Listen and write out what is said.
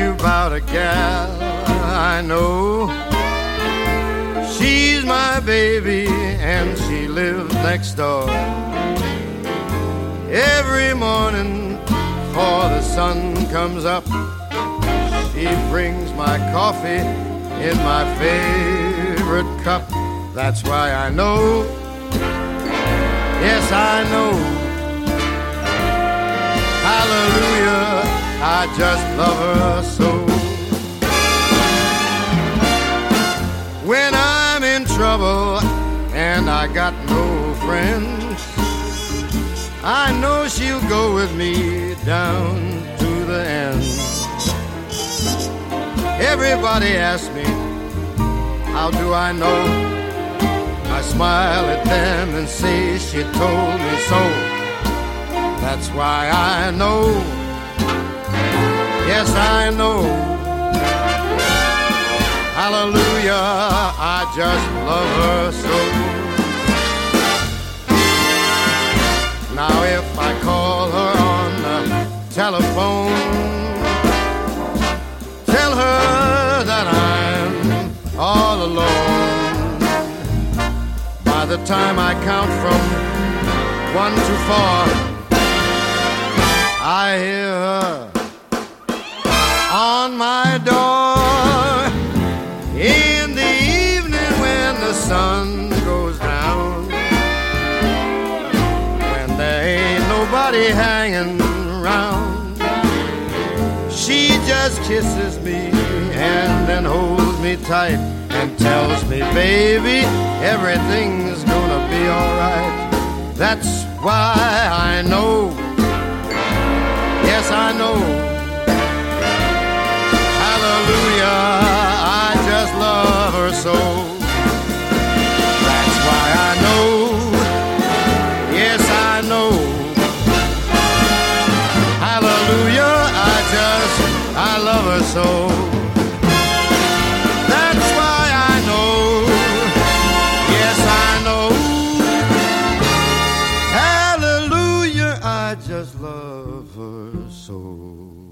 you about a gal I know. She's my baby and she lives next door. Every morning before the sun comes up, she brings my coffee in my favorite cup. That's why I know, yes I know, hallelujah, I just love her so. When I'm in trouble and I got no friends, I know she'll go with me down to the end. Everybody asks me, how do I know? I smile at them and say she told me so. That's why I know, yes I know, hallelujah, I just love her so. Now if I call her on the telephone, tell her that I'm all alone. By the time I count from 1 to 4, I hear her on my door. In the evening when the sun goes down, when there ain't nobody hanging around, she just kisses me and then holds me tight and tells me, baby, everything's gonna be alright. That's why I know, yes I know, hallelujah, I just love her so. That's why I know, yes I know, hallelujah, I love her so. That's why I know, yes I know, hallelujah, I just love her so.